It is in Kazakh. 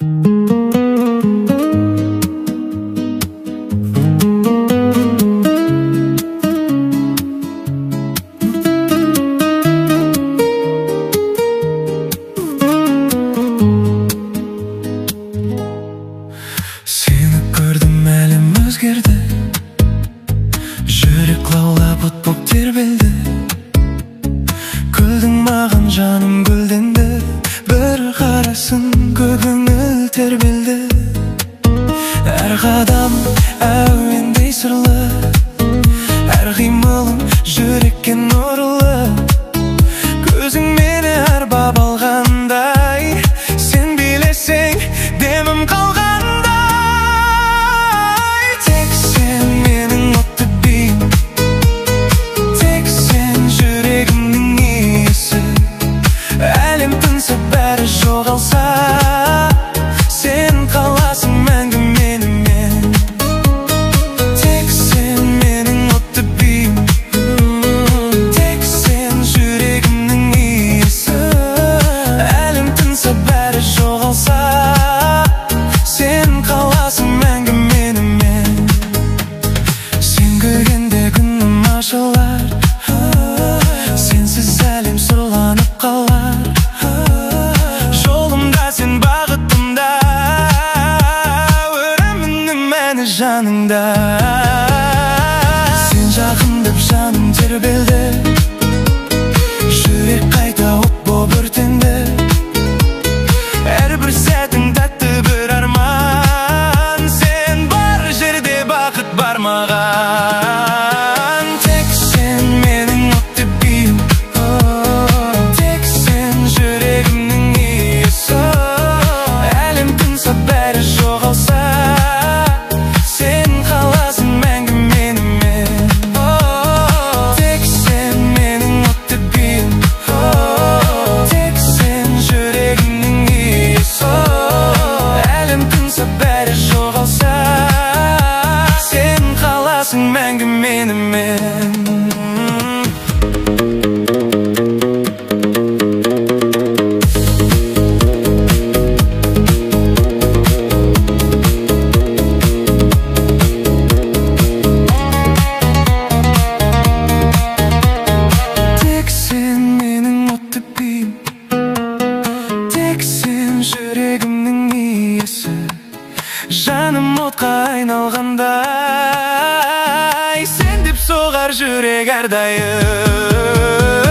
өзгерді, жүрек лаулап от боп тербелді. Күлдің маған жаным гүлденді, бір қарасын көңіл тербелді. Әр қадам әуендей сырлы, әр қимылың жүрекке нұрлы. Көзің мені арбап алғандай, сен билесең демім қалғандай. Тек сен менің отты биім, тек сен жүрегімнің иесі. Әлем тынса бәрі жоғалса, сен қаласың мәңгі менімен. Тек сен менің отты биім, тек сен жүрегімнің иесі. Әлем тынса бәрі жоғалса, сен қаласың мәңгі менімен. Сен күлгенде күнім ашылар, сенсіз әлем сұрланып қалар. Жолымда сен бағытымда, өмірімнің мәні жаныңда. Сен жақындап жаным тербелді, жүрек қайта от боп өртенді. Әрбір сәтің тәтті бір арман, сен бар жерде бақыт бар маған. Тек сен менің отты биім, тек сен жүрегімнің иесі. Әлем тынса бәрі жоғалса, сен қаласың мәңгі менімен. Тек сен менің отты биім, тек сен жүрегімнің иесі. Әлем тынса бәрі жоғалса, сен қаласың мәңгі менімен. Тек сен менің отты биім, тек сен жүрегімнің иесі. Жаным отқа айналғандай, сен деп соғар жүрек әрдайым.